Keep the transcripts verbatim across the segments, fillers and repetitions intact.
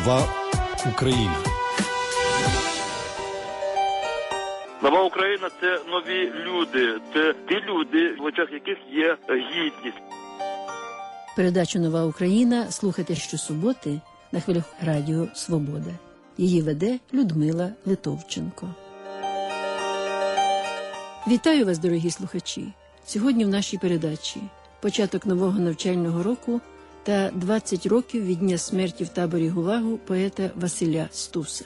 Нова Україна. Нова Україна – це нові люди, це ті люди, в очах яких є гідність. Передачу «Нова Україна» слухайте щосуботи на хвилях Радіо Свобода. Її веде Людмила Литовченко. Вітаю вас, дорогі слухачі! Сьогодні в нашій передачі початок нового навчального року та двадцять років від дня смерті в таборі ГУЛАГу поета Василя Стуса.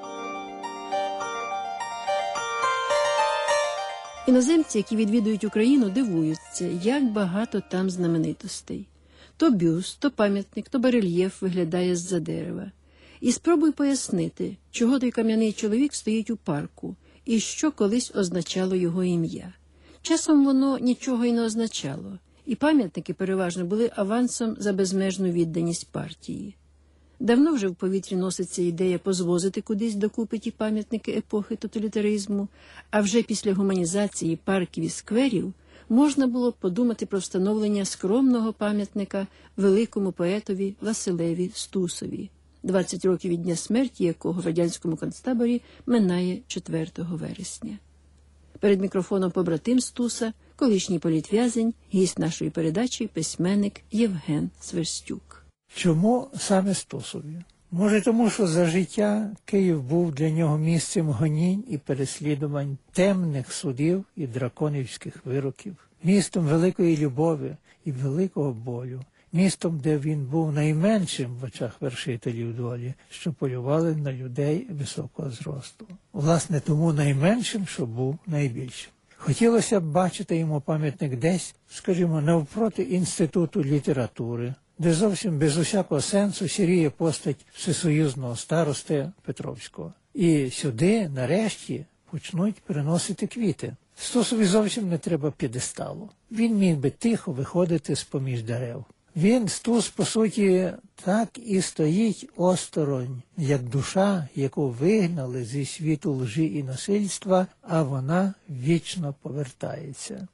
Іноземці, які відвідують Україну, дивуються, як багато там знаменитостей. То бюст, то пам'ятник, то барельєф виглядає з-за дерева. І спробуй пояснити, чого той кам'яний чоловік стоїть у парку, і що колись означало його ім'я. Часом воно нічого й не означало, і пам'ятники переважно були авансом за безмежну відданість партії. Давно вже в повітрі носиться ідея позвозити кудись докупи ті пам'ятники епохи тоталітаризму, а вже після гуманізації парків і скверів можна було подумати про встановлення скромного пам'ятника великому поетові Василеві Стусові, двадцять років від дня смерті якого в радянському концтаборі минає четвертого вересня. Перед мікрофоном побратим Стуса, колишній політв'язень, гість нашої передачі, письменник Євген Сверстюк. Чому саме Стусові? Може тому, що за життя Київ був для нього місцем гонінь і переслідувань, темних судів і драконівських вироків, містом великої любові і великого болю, містом, де він був найменшим в очах вершителів долі, що полювали на людей високого зросту. Власне, тому найменшим, що був найбільшим. Хотілося б бачити йому пам'ятник десь, скажімо, навпроти Інституту літератури, де зовсім без усякого сенсу сіріє постать всесоюзного старости Петровського. І сюди, нарешті, почнуть приносити квіти. Стусові зовсім не треба п'єдесталу. Він міг би тихо виходити з-поміж дерев. Він, Стус, по суті, так і стоїть осторонь, як душа, яку вигнали зі світу лжі і насильства, а вона вічно повертається.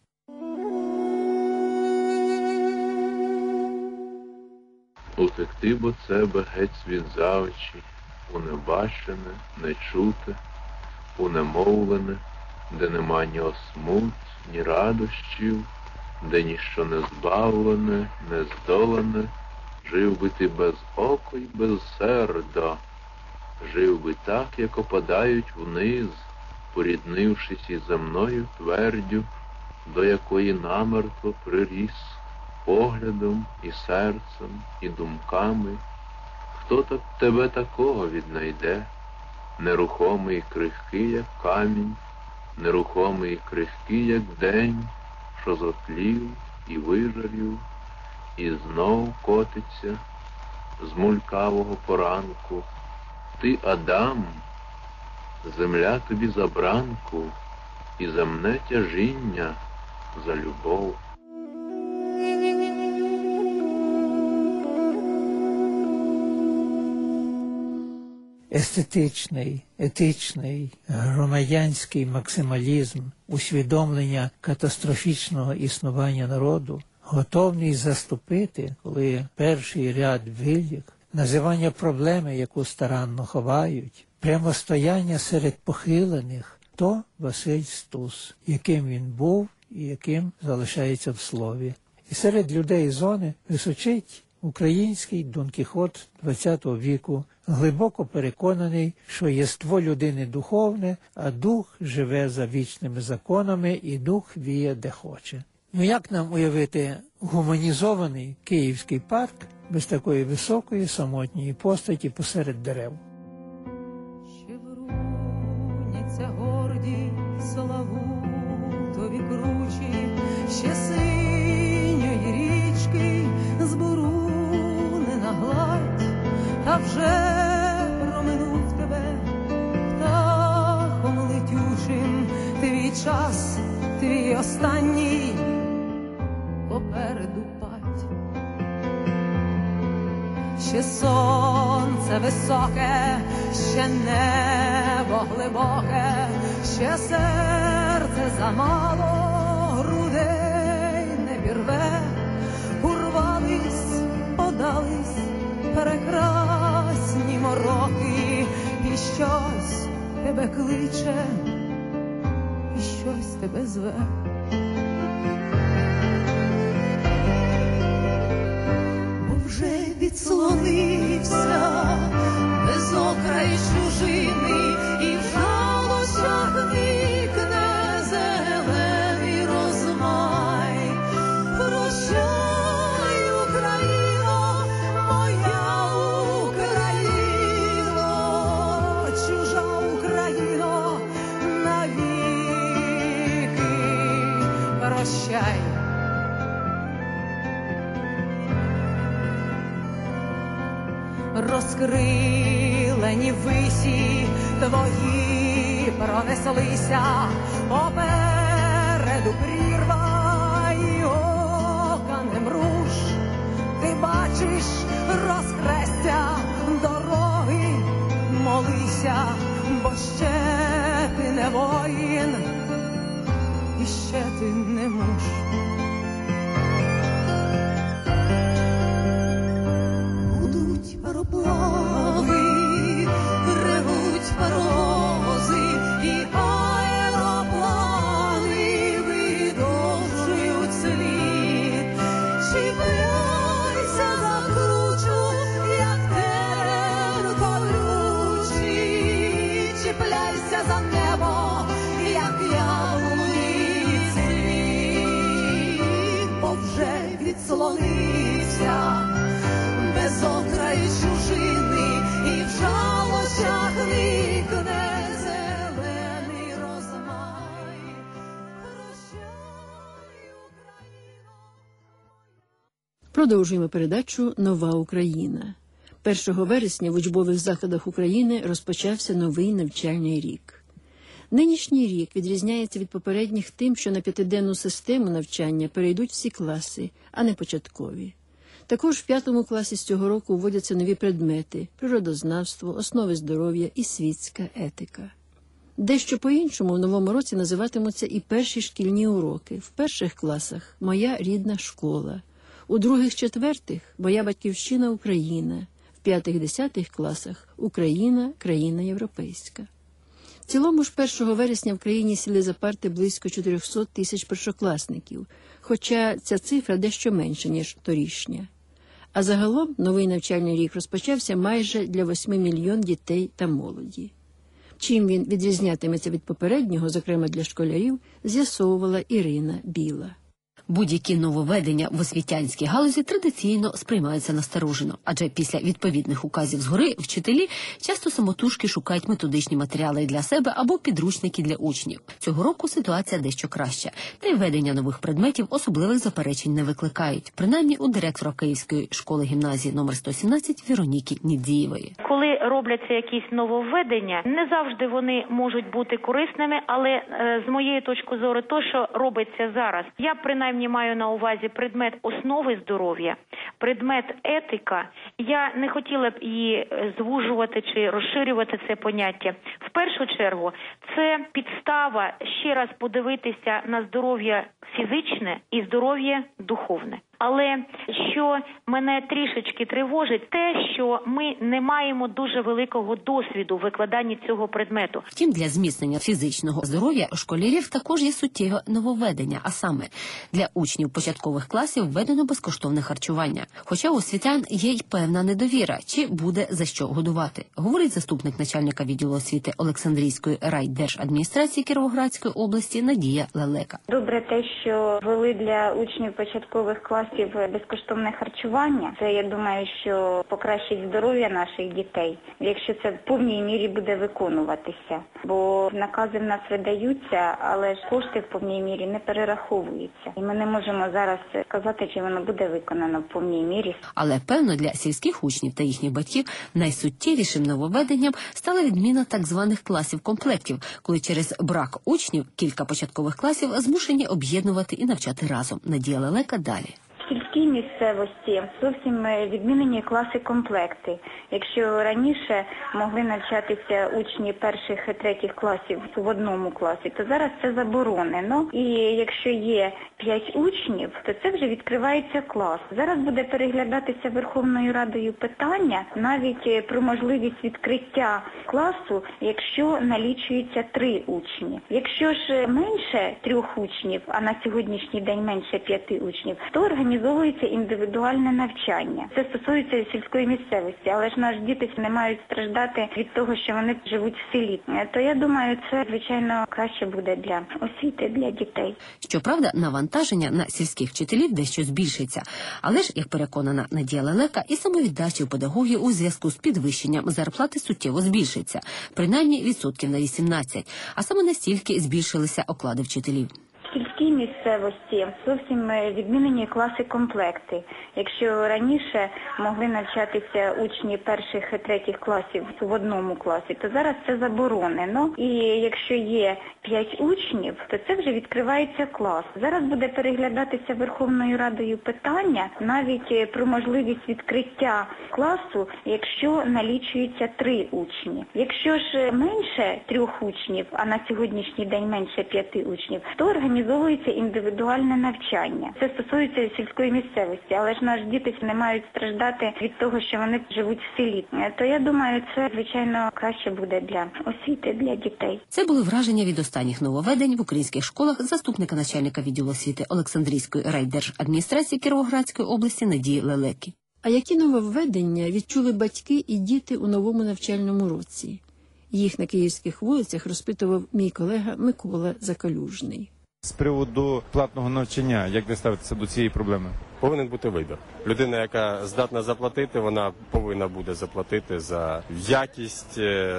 Утекти бо тебе геть світ за очі, у небачене, нечуте, у немовлене, де нема ні осмут, ні радощів, де ніщо не збавлене, не здолане, жив би ти без ока й без серда, жив би так, як опадають вниз, поріднившись із земною твердю, до якої намертво приріс, поглядом і серцем, і думками. Хто так тебе такого віднайде, нерухомий і крихкий, як камінь, нерухомий і крихкий, як день, що зотлів і вижарів, і знов котиться з мулькавого поранку. Ти, Адам, земля тобі за бранку, і земне тяжіння за любов. Естетичний, етичний, громадянський максималізм, усвідомлення катастрофічного існування народу, готовність заступити, коли перший ряд вилік, називання проблеми, яку старанно ховають, прямостояння серед похилених – то Василь Стус, яким він був і яким залишається в слові. І серед людей зони височить український Дон Кіхот ХХ віку, глибоко переконаний, що єство людини духовне, а дух живе за вічними законами і дух віє де хоче. Ну як нам уявити гуманізований київський парк без такої високої самотньої постаті посеред дерев? Ще вруняться горді Славутові кручі, ще синьої річки збурунена гладь, а вже проминув тебе птахом летючим твій час, твій останній попереду пать. Ще сонце високе, ще небо глибоке, ще серце замало, грудей не вірве, урвались, подались прекрасні морі. роки, і щось тебе кличе, і щось тебе зве. Бо вже відслонився без окрай чужини, і в жалощах никне зелений розмай. Прощай, Україно, моя Україно, чужа Україно, навіки прощай. Розкрилені висі твої пронеслися, попереду прірва і ока не мруж. Ти бачиш розкрестя дороги, молися, бо ще ти не воїн, і ще ти не муж. Пароплави, ревуть паровози, і аероплани видовжують слід. Чіпляйся за кручу, як терен колючий, чіпляйся за небо, як яблуний цвіт, бо вже відслонився без окрай чужини, і в жалощах никне зелений розмай. Прощай, Україно. Продовжуємо передачу «Нова Україна». першого вересня в учбових заходах України розпочався новий навчальний рік. Нинішній рік відрізняється від попередніх тим, що на п'ятиденну систему навчання перейдуть всі класи, а не початкові. Також в п'ятому класі з цього року вводяться нові предмети – природознавство, основи здоров'я і світська етика. Дещо по-іншому в новому році називатимуться і перші шкільні уроки. В перших класах «Моя рідна школа», у других-четвертих «Моя батьківщина Україна», в п'ятих-десятих класах «Україна – країна європейська». В цілому ж першого вересня в країні сіли за парти близько чотириста тисяч першокласників, хоча ця цифра дещо менша, ніж торішня. А загалом новий навчальний рік розпочався майже для восьми мільйон дітей та молоді. Чим він відрізнятиметься від попереднього, зокрема для школярів, з'ясовувала Ірина Біла. Будь-які нововведення в освітянській галузі традиційно сприймаються насторожено, адже після відповідних указів згори вчителі часто самотужки шукають методичні матеріали для себе або підручники для учнів. Цього року ситуація дещо краща, та й введення нових предметів особливих заперечень не викликають, принаймні у директора Київської школи-гімназії номер сто сімнадцять Вероніки Нідзієвої. Коли робляться якісь нововведення, не завжди вони можуть бути корисними, але е, з моєї точки зору, то, що робиться зараз, я принаймні маю на увазі предмет основи здоров'я, предмет етика. Я не хотіла б її звужувати чи розширювати це поняття. В першу чергу, це підстава ще раз подивитися на здоров'я фізичне і здоров'я духовне. Але що мене трішечки тривожить, те, що ми не маємо дуже великого досвіду в викладанні цього предмету. Втім, для зміцнення фізичного здоров'я школярів також є суттєве нововведення, а саме для учнів початкових класів введено безкоштовне харчування. Хоча у освітян є й певна недовіра, чи буде за що годувати, говорить заступник начальника відділу освіти Олександрійської райдержадміністрації Кіровоградської області Надія Лелека. Добре те, що ввели для учнів початкових класів безкоштовне харчування. Це, я думаю, що покращить здоров'я наших дітей, якщо це в повній мірі буде виконуватися. Бо накази в нас видаються, але ж кошти в повній мірі не перераховуються. І ми не можемо зараз сказати, чи воно буде виконано в повній мірі. Але, певно, для сільських учнів та їхніх батьків найсуттєвішим нововведенням стала відміна так званих класів-комплектів, коли через брак учнів кілька початкових класів змушені об'єднувати і навчати разом. Надія Лелека далі. В сільській місцевості зовсім відмінені класи-комплекти. Якщо раніше могли навчатися учні перших і третіх класів в одному класі, то зараз це заборонено. І якщо є п'ять учнів, то це вже відкривається клас. Зараз буде переглядатися Верховною Радою питання навіть про можливість відкриття класу, якщо налічується три учні. Якщо ж менше трьох учнів, а на сьогоднішній день менше п'яти учнів, то організовується індивідуальне навчання. Це стосується сільської місцевості, але ж наші діти не мають страждати від того, що вони живуть в селі. То я думаю, це, звичайно, краще буде для освіти, для дітей. Щоправда, навантаження на сільських вчителів дещо збільшиться. Але ж, як переконана Надія Лелека, і самовіддача у педагогів у зв'язку з підвищенням зарплати суттєво збільшиться. Принаймні відсотків на вісімнадцять. А саме настільки збільшилися оклади вчителів. В сільській місцевості зовсім відмінені класи-комплекти. Якщо раніше могли навчатися учні перших і третіх класів в одному класі, то зараз це заборонено. І якщо є п'ять учнів, то це вже відкривається клас. Зараз буде переглядатися Верховною Радою питання навіть про можливість відкриття класу, якщо налічується три учні. Якщо ж менше трьох учнів, а на сьогоднішній день менше п'яти учнів, то організовується індивідуальне навчання. Це стосується сільської місцевості, але ж наші діти не мають страждати від того, що вони живуть в селі. То я думаю, це, звичайно, краще буде для освіти, для дітей. Це були враження від останніх нововведень в українських школах заступника начальника відділу освіти Олександрійської райдержадміністрації Кіровоградської області Надії Лелеки. А які нововведення відчули батьки і діти у новому навчальному році? Їх на київських вулицях розпитував мій колега Микола Закалюжний. З приводу платного навчання, як ви ставитеся до цієї проблеми? Повинен бути вибір. Людина, яка здатна заплатити, вона повинна буде заплатити за якість,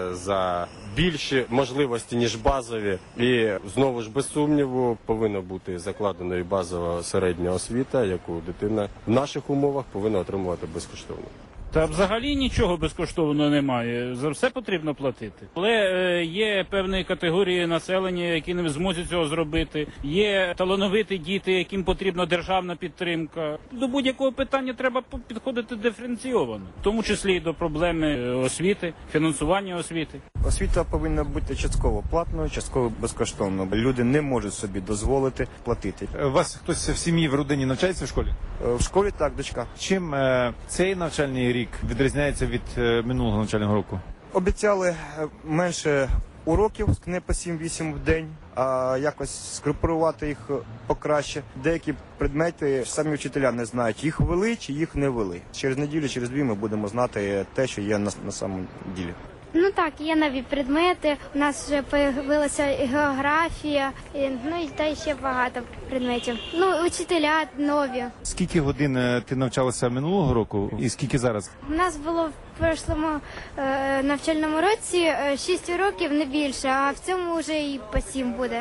за більші можливості, ніж базові. І знову ж без сумніву повинна бути закладеною базова середня освіта, яку дитина в наших умовах повинна отримувати безкоштовно. Та взагалі нічого безкоштовно немає, за все потрібно платити. Але е, є певні категорії населення, які не в змозі цього зробити. Є талановиті діти, яким потрібна державна підтримка. До будь-якого питання треба підходити диференційовано, в тому числі і до проблеми освіти, фінансування освіти. Освіта повинна бути частково платною, частково безкоштовною. Люди не можуть собі дозволити платити. У вас хтось в сім'ї, в родині навчається в школі? В школі так, дочка. Чим е, цей навчальний рік відрізняється від е, минулого навчального року? Обіцяли менше уроків, не по сім-вісім в день, а якось скрупувати їх покраще. Деякі предмети самі вчителя не знають, їх вели чи їх не вели. Через неділю, через дві ми будемо знати те, що є на, на самому ділі. Ну так, є нові предмети, у нас вже з'явилася географія, і, ну і та ще багато предметів. Ну, учителя нові. Скільки годин ти навчалася минулого року і скільки зараз? У нас було в прошлому е, навчальному році шість уроків, не більше, а в цьому вже і по сім буде.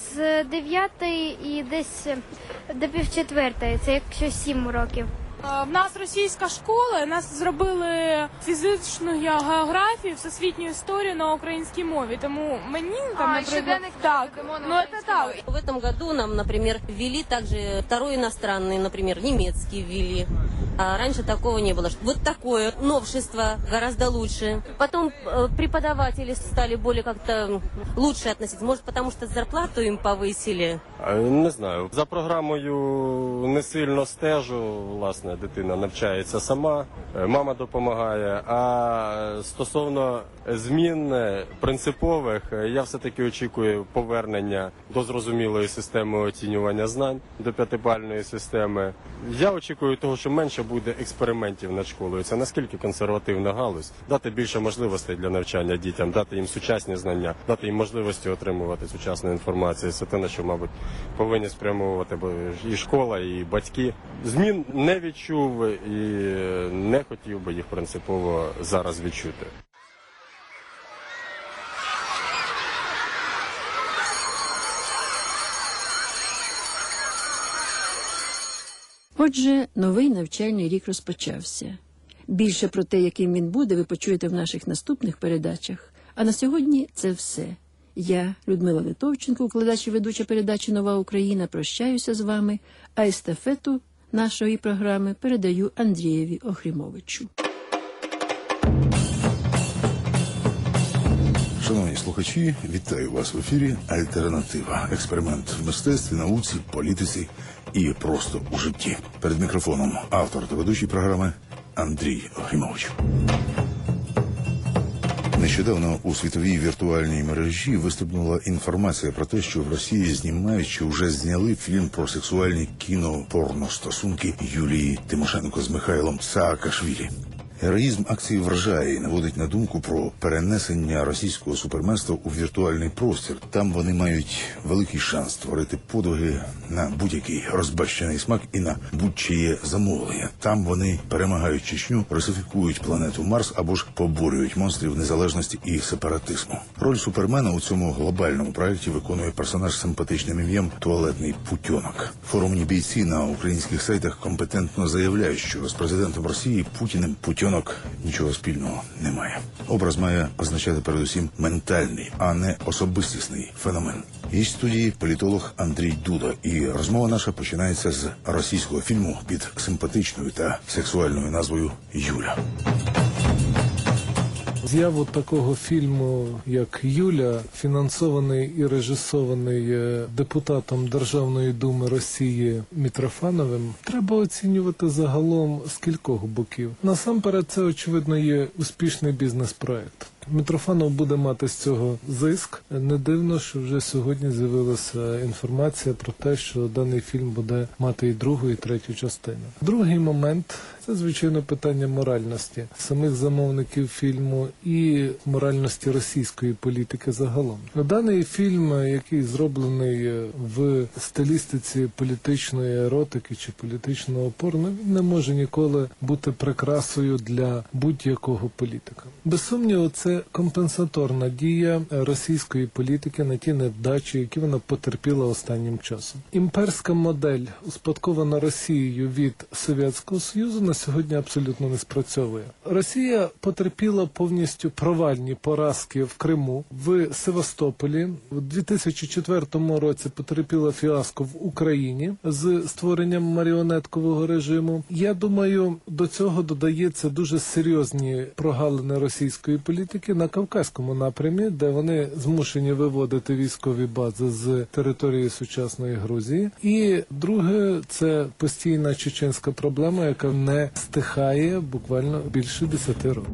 З дев'ятої і десь до півчетвертої, це якщо сім уроків. В нас російська школа, нас зробили фізичну географію, всесвітню історію на українській мові, тому мені там, а, наприклад, так, ну это так. В этом году нам, например, ввели также второй иностранный, например, немецкий ввели. А раньше такого не было. Вот такое новшество гораздо лучше. Потом э, преподаватели стали более как-то лучше относиться. Может, потому что зарплату им повысили? Не знаю. За програмою не сильно стежу, власне, дитина навчається сама, мама допомагає. А стосовно змін принципових, я все-таки очікую повернення до зрозумілої системи оцінювання знань, до п'ятибальної системи. Я очікую того, що менше буде експериментів над школою. Це наскільки консервативна галузь. Дати більше можливостей для навчання дітям, дати їм сучасні знання, дати їм можливості отримувати сучасну інформацію. Це те, на що, мабуть, повинні спрямовувати і школа, і батьки. Змін не відчув і не хотів би їх принципово зараз відчути. Отже, новий навчальний рік розпочався. Більше про те, яким він буде, ви почуєте в наших наступних передачах. А на сьогодні це все. Я, Людмила Литовченко, укладач і ведуча передачі «Нова Україна», прощаюся з вами, а естафету нашої програми передаю Андрієві Охрімовичу. Шановні слухачі, вітаю вас в ефірі «Альтернатива». Експеримент в мистецтві, науці, політиці і просто у житті. Перед мікрофоном автор та ведучий програми Андрій Охрімович. Нещодавно у світовій віртуальній мережі вистрибнула інформація про те, що в Росії знімають чи вже зняли фільм про сексуальні кіно-порностосунки Юлії Тимошенко з Михайлом Саакашвілі. Героїзм акції вражає і наводить на думку про перенесення російського суперменства у віртуальний простір. Там вони мають великий шанс створити подвиги на будь-який розбещений смак і на будь-чиє замовлення. Там вони перемагають Чечню, русифікують планету Марс або ж поборюють монстрів незалежності і сепаратизму. Роль супермена у цьому глобальному проєкті виконує персонаж з симпатичним ім'ям «Туалетний путьонок». Форумні бійці на українських сайтах компетентно заявляють, що з президентом Росії Путіним путьонок нічого спільного немає. Образ має означати передусім ментальний, а не особистісний феномен. Є студії політолог Андрій Дуда, і розмова наша починається з російського фільму під симпатичною та сексуальною назвою «Юля». З'яву такого фільму, як «Юля», фінансований і режисований депутатом Державної думи Росії Митрофановим, треба оцінювати загалом з кількох боків. Насамперед, це, очевидно, є успішний бізнес-проект. Митрофанов буде мати з цього зиск. Не дивно, що вже сьогодні з'явилася інформація про те, що даний фільм буде мати і другу, і третю частину. Другий момент – це, звичайно, питання моральності самих замовників фільму і моральності російської політики загалом. Даний фільм, який зроблений в стилістиці політичної еротики чи політичного порно, він не може ніколи бути прикрасою для будь-якого політика. Без сумніву, це компенсаторна дія російської політики на ті невдачі, які вона потерпіла останнім часом. Імперська модель, успадкована Росією від Совєтського Союзу, на сьогодні абсолютно не спрацьовує. Росія потерпіла повністю провальні поразки в Криму, в Севастополі. У дві тисячі четвертому році потерпіла фіаско в Україні з створенням маріонеткового режиму. Я думаю, до цього додається дуже серйозні прогалини російської політики на Кавказькому напрямі, де вони змушені виводити військові бази з території сучасної Грузії. І друге, це постійна чеченська проблема, яка не стихає буквально більше десяти років.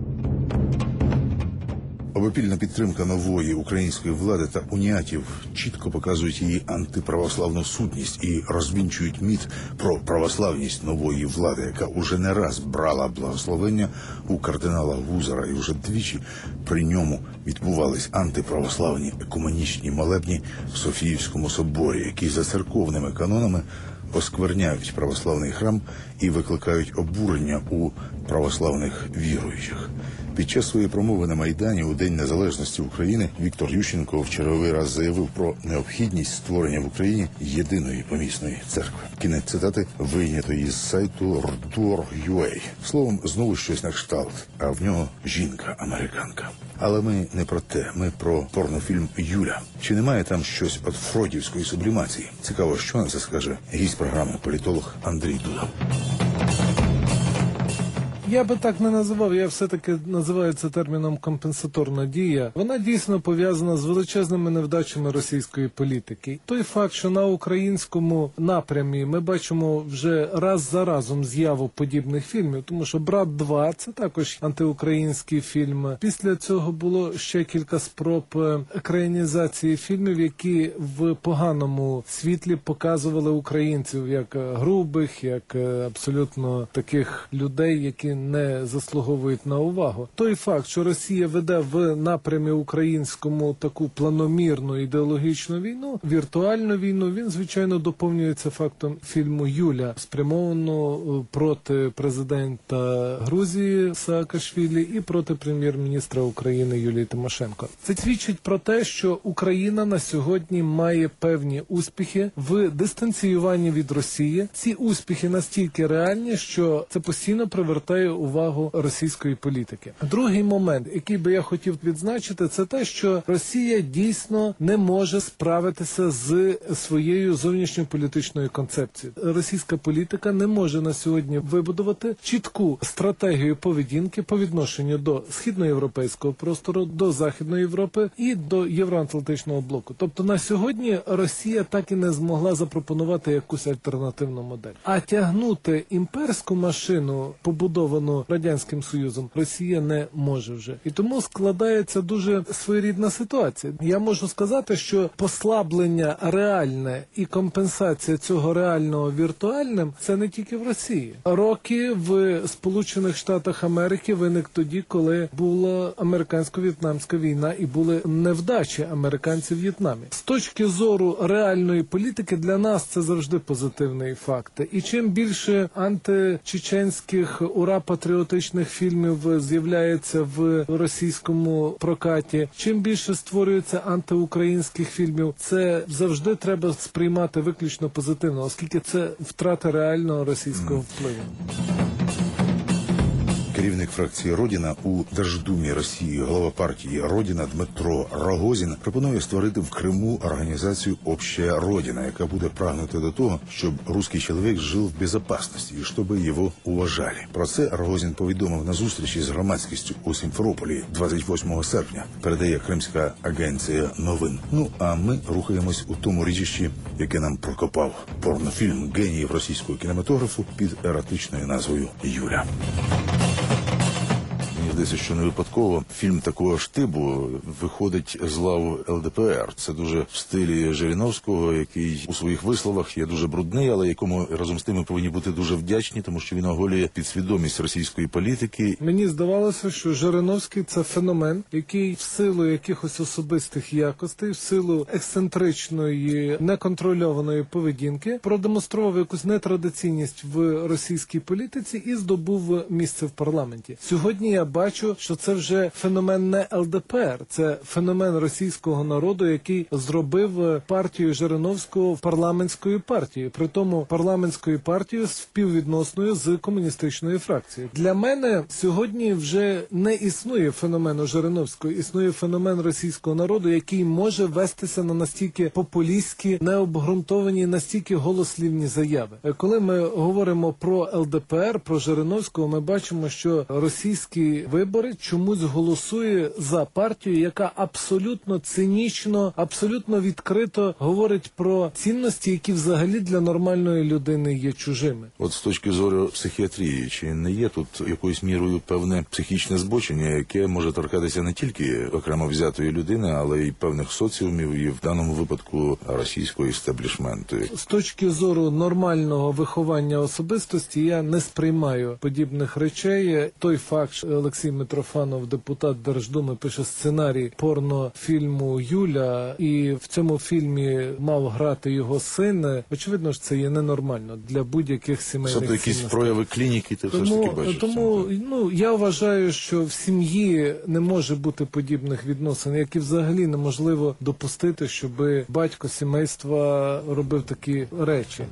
Обопільна підтримка нової української влади та уніатів чітко показують її антиправославну сутність і розвінчують міф про православність нової влади, яка уже не раз брала благословення у кардинала Гузара, і вже двічі при ньому відбувались антиправославні екуменічні молебні в Софіївському соборі, які за церковними канонами оскверняють православний храм і викликають обурення у православних віруючих. Під час своєї промови на Майдані у День Незалежності України Віктор Ющенко в черговий раз заявив про необхідність створення в Україні єдиної помісної церкви. Кінець цитати вийнято із сайту ртор крапка ю а. Словом, знову щось на кшталт, а в нього жінка-американка. Але ми не про те, ми про порнофільм «Юля». Чи немає там щось від фройдівської сублімації? Цікаво, що на це скаже гість програми політолог Андрій Дуда. Я би так не називав, я все-таки називаю це терміном компенсаторна дія. Вона дійсно пов'язана з величезними невдачами російської політики. Той факт, що на українському напрямі ми бачимо вже раз за разом з'яву подібних фільмів, тому що «Брат два» – це також антиукраїнський фільм. Після цього було ще кілька спроб екранізації фільмів, які в поганому світлі показували українців як грубих, як абсолютно таких людей, які не заслуговують на увагу. Той факт, що Росія веде в напрямі українському таку планомірну ідеологічну війну, віртуальну війну, він, звичайно, доповнюється фактом фільму «Юля», спрямованого проти президента Грузії Саакашвілі і проти прем'єр-міністра України Юлії Тимошенко. Це свідчить про те, що Україна на сьогодні має певні успіхи в дистанціюванні від Росії. Ці успіхи настільки реальні, що це постійно привертає увагу російської політики. Другий момент, який би я хотів відзначити, це те, що Росія дійсно не може справитися з своєю зовнішньополітичною концепцією. Російська політика не може на сьогодні вибудувати чітку стратегію поведінки по відношенню до східноєвропейського простору, до Західної Європи і до євроатлантичного блоку. Тобто на сьогодні Росія так і не змогла запропонувати якусь альтернативну модель. А тягнути імперську машину, побудовану Радянським Союзом, Росія не може вже. І тому складається дуже своєрідна ситуація. Я можу сказати, що послаблення реальне і компенсація цього реального віртуальним – це не тільки в Росії. Роки в Сполучених Штатах Америки виник тоді, коли була американсько-в'єтнамська війна і були невдачі американців в В'єтнамі. З точки зору реальної політики для нас це завжди позитивний факт. І чим більше античеченських ура-патріотичних фільмів з'являється в російському прокаті, чим більше створюється антиукраїнських фільмів, це завжди треба сприймати виключно позитивно, оскільки це втрата реального російського впливу. Керівник фракції «Родина» у Держдумі Росії, голова партії «Родина» Дмитро Рогозін пропонує створити в Криму організацію «Общая Родина», яка буде прагнути до того, щоб русский чоловік жив в безопасності і щоб його уважали. Про це Рогозін повідомив на зустрічі з громадськістю у Сімферополі двадцять восьмого серпня, передає Кримська агенція новин. Ну, а ми рухаємось у тому річищі, яке нам прокопав порнофільм геніїв російського кінематографу під еротичною назвою «Юля». Здається, що не випадково фільм такого штибу виходить з лав ел де пе ер. Це дуже в стилі Жириновського, який у своїх висловах є дуже брудний, але якому разом з тим ми повинні бути дуже вдячні, тому що він оголює підсвідомість російської політики. Мені здавалося, що Жириновський – це феномен, який в силу якихось особистих якостей, в силу ексцентричної, неконтрольованої поведінки продемонстрував якусь нетрадиційність в російській політиці і здобув місце в парламенті. Сьогодні я бачу, що це вже феномен не ел де пе ер, це феномен російського народу, який зробив партію Жириновського парламентською партією, при тому парламентською партією співвідносною з комуністичною фракцією. Для мене сьогодні вже не існує феномену Жириновського, існує феномен російського народу, який може вестися на настільки популістські, необґрунтовані, настільки голослівні заяви. Коли ми говоримо про ел де пе ер, про Жириновського, ми бачимо, що російський вибори чомусь голосує за партію, яка абсолютно цинічно, абсолютно відкрито говорить про цінності, які взагалі для нормальної людини є чужими. От з точки зору психіатрії, чи не є тут якоюсь мірою певне психічне збочення, яке може торкатися не тільки окремо взятої людини, але й певних соціумів, і в даному випадку російського істеблішменту? З точки зору нормального виховання особистості я не сприймаю подібних речей. Той факт, що Олексій Митрофанов, депутат Держдуми, пише сценарій порнофільму «Юля», і в цьому фільмі мав грати його син, очевидно ж це є ненормально для будь-яких сімейних цінностей. Тобто якісь прояви клініки ти все ж таки бачиш? Тому, ну, я вважаю, що в сім'ї не може бути подібних відносин, як і взагалі неможливо допустити, щоб батько сімейства робив такі речі.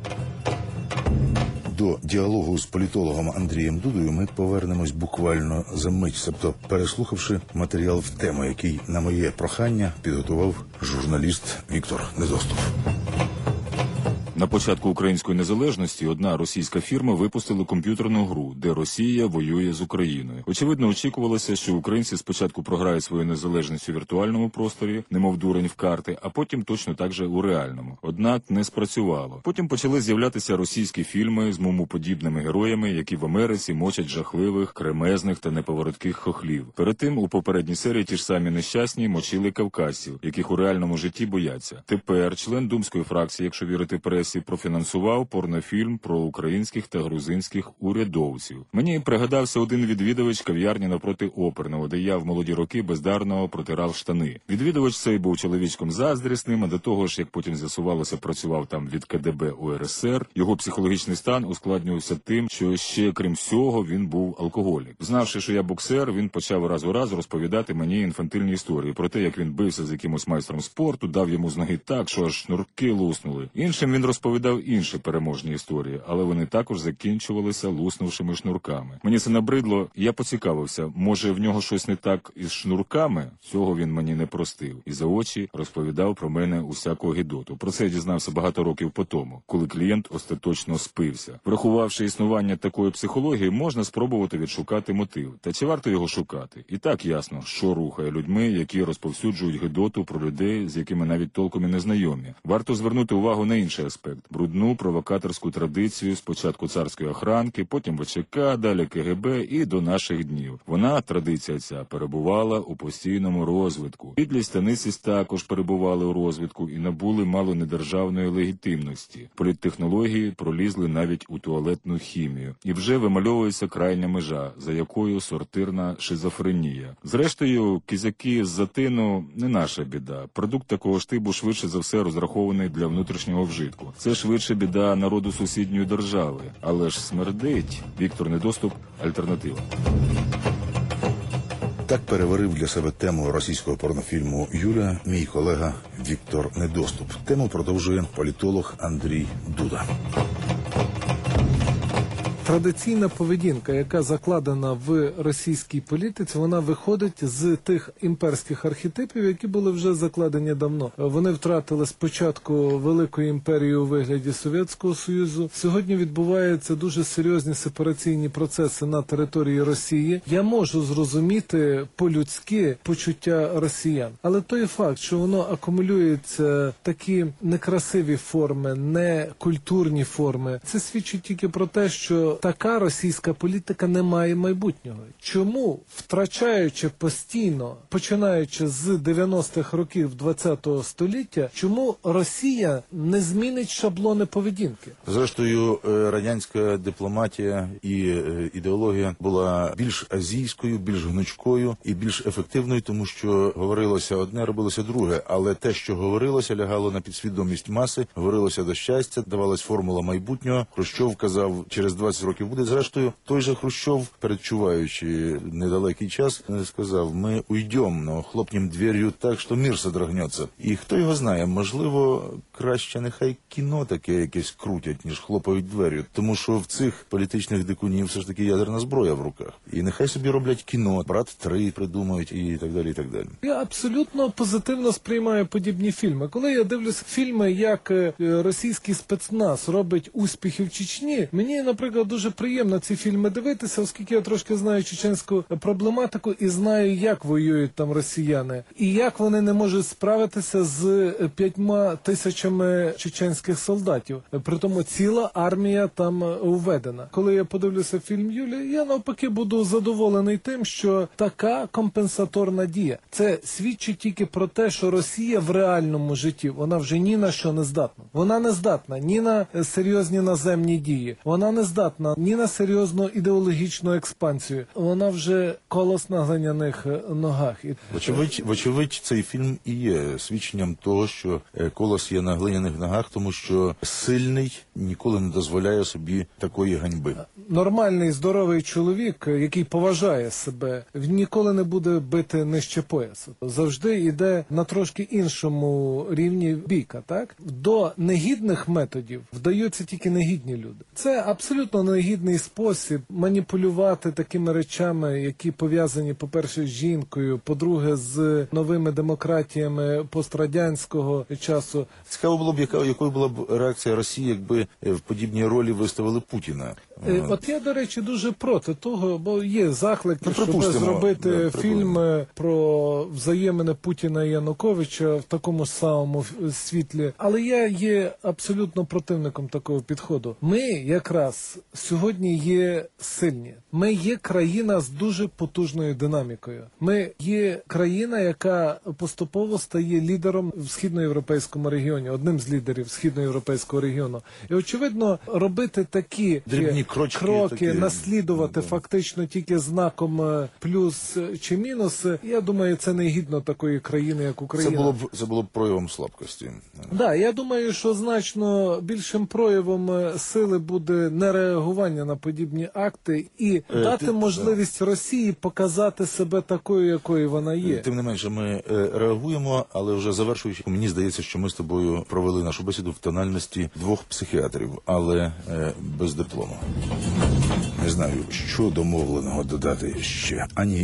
До діалогу з політологом Андрієм Дудою ми повернемось буквально за мить, тобто переслухавши матеріал в тему, який на моє прохання підготував журналіст Віктор Недостов. На початку української незалежності одна російська фірма випустила комп'ютерну гру, де Росія воює з Україною. Очевидно, очікувалося, що українці спочатку програють свою незалежність у віртуальному просторі, немов дурень в карти, а потім точно так же у реальному. Однак не спрацювало. Потім почали з'являтися російські фільми з мумоподібними героями, які в Америці мочать жахливих, кремезних та неповоротких хохлів. Перед тим у попередній серії ті ж самі нещасні мочили кавказців, яких у реальному житті бояться. Тепер член думської фракції, якщо вірити пресі, профінансував порнофільм про українських та грузинських урядовців. Мені пригадався один відвідувач кав'ярні напроти Оперного, де я в молоді роки бездарно протирав штани. Відвідувач цей був чоловічком заздрісним, а до того ж, як потім з'ясувалося, працював там від ка де бе у ер ес ер. Його психологічний стан ускладнювався тим, що ще, крім всього, він був алкоголік. Знавши, що я боксер, він почав раз у раз розповідати мені інфантильні історії про те, як він бився з якимось майстром спорту, дав йому з ноги так, що аж шнурки луснули. Іншим він розповідав розповідав інші переможні історії, але вони також закінчувалися луснувшими шнурками. Мені це набридло, і я поцікавився, може в нього щось не так із шнурками? Цього він мені не простив. І за очі розповідав про мене усяку гидоту. Про це я дізнався багато років по тому, коли клієнт остаточно спився. Врахувавши існування такої психології, можна спробувати відшукати мотив. Та чи варто його шукати? І так ясно, що рухає людьми, які розповсюджують гидоту про людей, з якими навіть толком і не знайомі. Варто звернути увагу на інший аспект. Брудну провокаторську традицію спочатку царської охранки, потім ВЧК, далі КГБ і до наших днів. Вона, традиція ця, перебувала у постійному розвитку. Підлість та ницість також перебували у розвитку і набули мало недержавної легітимності. Політтехнології пролізли навіть у туалетну хімію. І вже вимальовується крайня межа, за якою сортирна шизофренія. Зрештою, кізяки з затину не наша біда. Продукт такого штибу швидше за все розрахований для внутрішнього вжитку. Це швидше біда народу сусідньої держави. Але ж смердить. Віктор Недоступ, альтернатива. Так переварив для себе тему російського порнофільму «Юля» мій колега Віктор Недоступ. Тему продовжує політолог Андрій Дуда. Традиційна поведінка, яка закладена в російській політиці, вона виходить з тих імперських архетипів, які були вже закладені давно. Вони втратили спочатку велику імперію у вигляді Совєтського Союзу. Сьогодні відбуваються дуже серйозні сепараційні процеси на території Росії. Я можу зрозуміти по-людськи почуття росіян. Але той факт, що воно акумулюється такі некрасиві форми, некультурні форми, це свідчить тільки про те, що така російська політика не має майбутнього. Чому, втрачаючи постійно, починаючи з дев'яностих років ХХ століття, чому Росія не змінить шаблони поведінки? Зрештою, радянська дипломатія і ідеологія була більш азійською, більш гнучкою і більш ефективною, тому що говорилося одне, робилося друге. Але те, що говорилося, лягало на підсвідомість маси, говорилося до щастя, давалась формула майбутнього. Хрущов казав, через двадцять років буде. Зрештою, той же Хрущов, передчуваючи недалекий час, сказав, ми уйдем, но хлопнем дверью так, що мир содрогнеться. І хто його знає, можливо, краще нехай кіно таке якесь крутять, ніж хлопають дверю. Тому що в цих політичних дикунів все ж таки ядерна зброя в руках. І нехай собі роблять кіно, «Брат три» придумають і так далі, і так далі. Я абсолютно позитивно сприймаю подібні фільми. Коли я дивлюся фільми, як російський спецназ робить успіхи в Чечні, мені, наприклад, дуже приємно ці фільми дивитися, оскільки я трошки знаю чеченську проблематику і знаю, як воюють там росіяни. І як вони не можуть справитися з п'ятьма тисячами чеченських солдатів. Притому ціла армія там введена. Коли я подивлюся фільм «Юлія», я навпаки буду задоволений тим, що така компенсаторна дія. Це свідчить тільки про те, що Росія в реальному житті, вона вже ні на що не здатна. Вона не здатна ні на серйозні наземні дії. Вона не здатна ні на серйозну ідеологічну експансію. Вона вже колос на глиняних ногах. Вочевидь, вочевидь, цей фільм і є свідченням того, що колос є на глиняних ногах, тому що сильний ніколи не дозволяє собі такої ганьби. Нормальний, здоровий чоловік, який поважає себе, він ніколи не буде бити нижче пояса. Завжди йде на трошки іншому рівні бійка, так? До негідних методів вдаються тільки негідні люди. Це абсолютно негідний спосіб маніпулювати такими речами, які пов'язані, по-перше, з жінкою, по-друге, з новими демократіями пострадянського часу. Цікаво було б, яка, якою була б реакція Росії, якби в подібній ролі виставили Путіна. Е, От я, до речі, дуже проти того, бо є заклик, ну, щоб зробити да, фільм про взаємини Путіна і Януковича в такому ж самому світлі. Але я є абсолютно противником такого підходу. Ми якраз сьогодні є сильні. Ми є країна з дуже потужною динамікою. Ми є країна, яка поступово стає лідером в східноєвропейському регіоні, одним з лідерів східноєвропейського регіону. І, очевидно, робити такі дрібні крочки, кроки, такі, наслідувати да. фактично тільки знаком плюс чи мінус, я думаю, це не гідно такої країни, як Україна. Це було б, це було б проявом слабкості. Так, да, я думаю, що значно більшим проявом сили буде не реагувати реагування на подібні акти і Е, дати ти- можливість Росії показати себе такою, якою вона є. Тим не менше, ми е, реагуємо, але вже завершуючи, мені здається, що ми з тобою провели нашу бесіду в тональності двох психіатрів, але е, без диплому. Не знаю, що домовленого додати ще. Ані